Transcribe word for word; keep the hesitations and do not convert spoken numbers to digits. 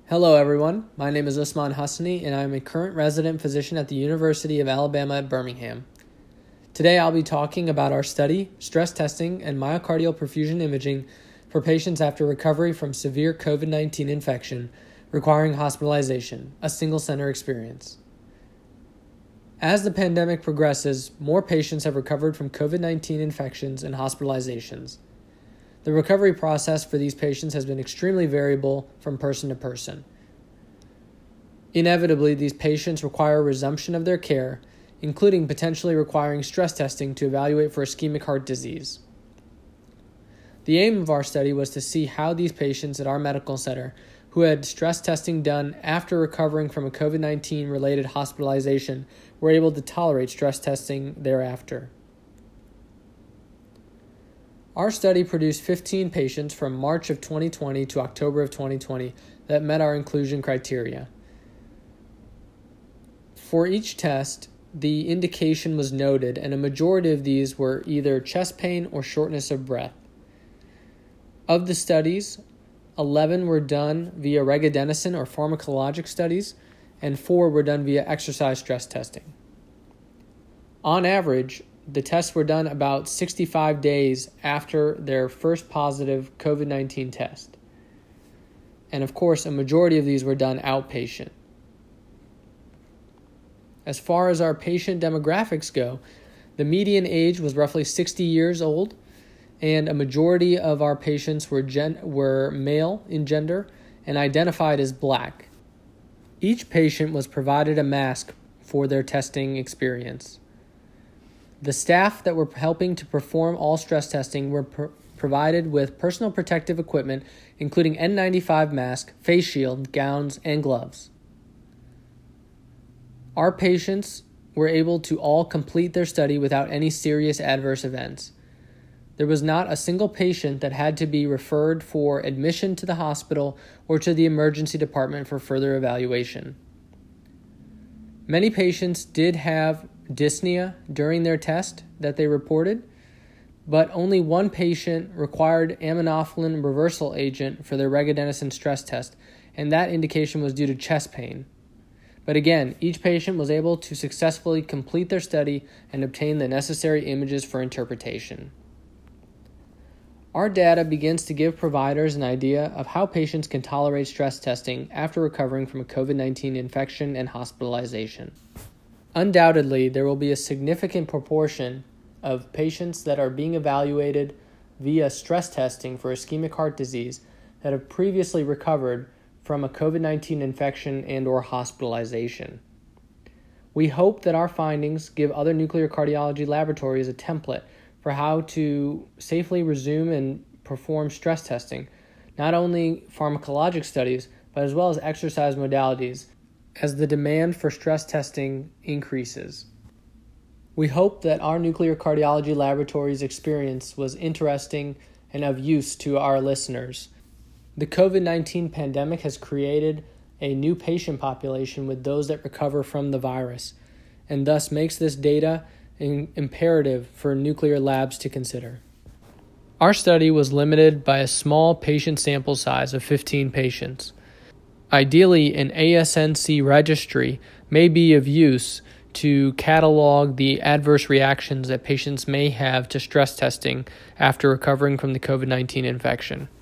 Hello everyone, my name is Usman Hassani and I am a current resident physician at the University of Alabama at Birmingham. Today I'll be talking about our study, stress testing, and myocardial perfusion imaging for patients after recovery from severe covid nineteen infection requiring hospitalization, a single-center experience. As the pandemic progresses, more patients have recovered from covid nineteen infections and hospitalizations. The recovery process for these patients has been extremely variable from person to person. Inevitably, these patients require resumption of their care, including potentially requiring stress testing to evaluate for ischemic heart disease. The aim of our study was to see how these patients at our medical center who had stress testing done after recovering from a covid nineteen related hospitalization were able to tolerate stress testing thereafter. Our study produced fifteen patients from March of twenty twenty to October of twenty twenty that met our inclusion criteria. For each test, the indication was noted, and a majority of these were either chest pain or shortness of breath. Of the studies, eleven were done via regadenoson or pharmacologic studies, and four were done via exercise stress testing. On average, the tests were done about sixty-five days after their first positive covid nineteen test. And of course, a majority of these were done outpatient. As far as our patient demographics go, the median age was roughly sixty years old, and a majority of our patients were gen- were male in gender and identified as Black. Each patient was provided a mask for their testing experience. The staff that were helping to perform all stress testing were pr- provided with personal protective equipment, including N ninety-five mask, face shield, gowns, and gloves. Our patients were able to all complete their study without any serious adverse events. There was not a single patient that had to be referred for admission to the hospital or to the emergency department for further evaluation. Many patients did have dyspnea during their test that they reported, but only one patient required aminophylline reversal agent for their regadenoson stress test, and that indication was due to chest pain. But again, each patient was able to successfully complete their study and obtain the necessary images for interpretation. Our data begins to give providers an idea of how patients can tolerate stress testing after recovering from a covid nineteen infection and hospitalization. Undoubtedly, there will be a significant proportion of patients that are being evaluated via stress testing for ischemic heart disease that have previously recovered from a covid nineteen infection and or hospitalization. We hope that our findings give other nuclear cardiology laboratories a template for how to safely resume and perform stress testing, not only pharmacologic studies, but as well as exercise modalities, as the demand for stress testing increases. We hope that our nuclear cardiology laboratory's experience was interesting and of use to our listeners. The covid nineteen pandemic has created a new patient population with those that recover from the virus, and thus makes this data in- imperative for nuclear labs to consider. Our study was limited by a small patient sample size of fifteen patients. Ideally, an A S N C registry may be of use to catalog the adverse reactions that patients may have to stress testing after recovering from the covid nineteen infection.